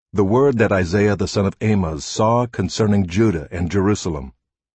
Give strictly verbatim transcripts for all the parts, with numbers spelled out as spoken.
The word that Isaiah the son of Amoz saw concerning Judah and Jerusalem.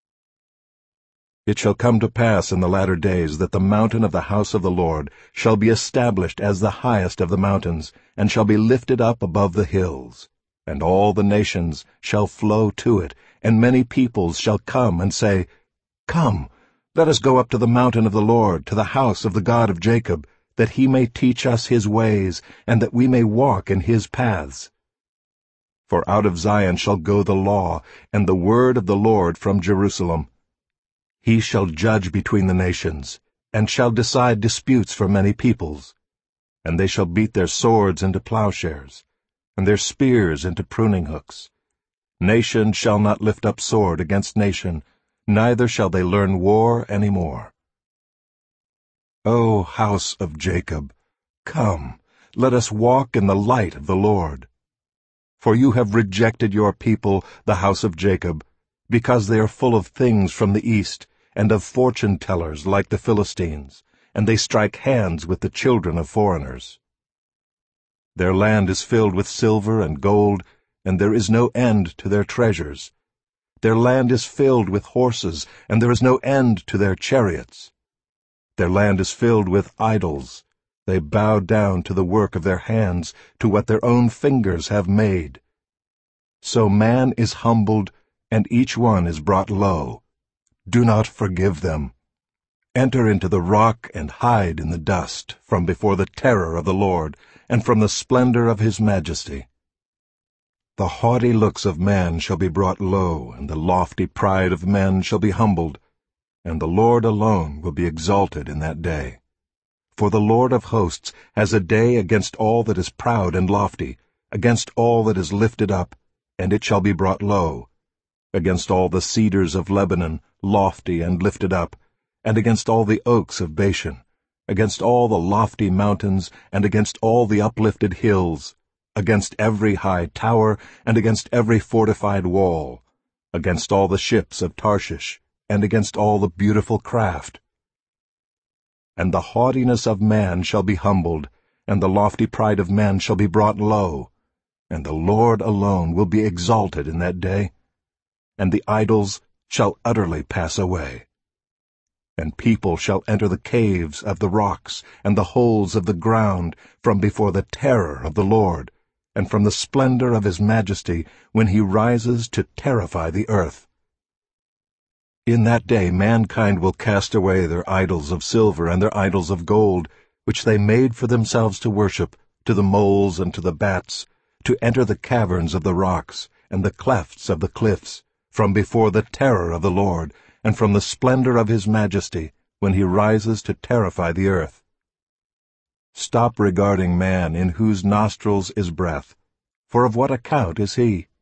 It shall come to pass in the latter days that the mountain of the house of the Lord shall be established as the highest of the mountains, and shall be lifted up above the hills. And all the nations shall flow to it, and many peoples shall come and say, Come, let us go up to the mountain of the Lord, to the house of the God of Jacob, that he may teach us his ways, and that we may walk in his paths. For out of Zion shall go the law, and the word of the Lord from Jerusalem. He shall judge between the nations, and shall decide disputes for many peoples. And they shall beat their swords into plowshares, and their spears into pruning hooks. Nation shall not lift up sword against nation, neither shall they learn war any more. O house of Jacob, come, let us walk in the light of the Lord. For you have rejected your people, the house of Jacob, because they are full of things from the east, and of fortune-tellers like the Philistines, and they strike hands with the children of foreigners. Their land is filled with silver and gold, and there is no end to their treasures. Their land is filled with horses, and there is no end to their chariots. Their land is filled with idols. They bow down to the work of their hands, to what their own fingers have made. So man is humbled, and each one is brought low. Do not forgive them. Enter into the rock and hide in the dust, from before the terror of the Lord, and from the splendor of his majesty. The haughty looks of man shall be brought low, and the lofty pride of men shall be humbled, and the Lord alone will be exalted in that day. For the Lord of hosts has a day against all that is proud and lofty, against all that is lifted up, and it shall be brought low, against all the cedars of Lebanon, lofty and lifted up, and against all the oaks of Bashan, against all the lofty mountains, and against all the uplifted hills, against every high tower, and against every fortified wall, against all the ships of Tarshish, and against all the beautiful craft. And the haughtiness of man shall be humbled, and the lofty pride of men shall be brought low, and the Lord alone will be exalted in that day, and the idols shall utterly pass away. And people shall enter the caves of the rocks, and the holes of the ground, from before the terror of the Lord, and from the splendor of his majesty, when he rises to terrify the earth. In that day mankind will cast away their idols of silver and their idols of gold, which they made for themselves to worship, to the moles and to the bats, to enter the caverns of the rocks, and the clefts of the cliffs, from before the terror of the Lord, and from the splendor of his majesty, when he rises to terrify the earth. Stop regarding man, in whose nostrils is breath, for of what account is he?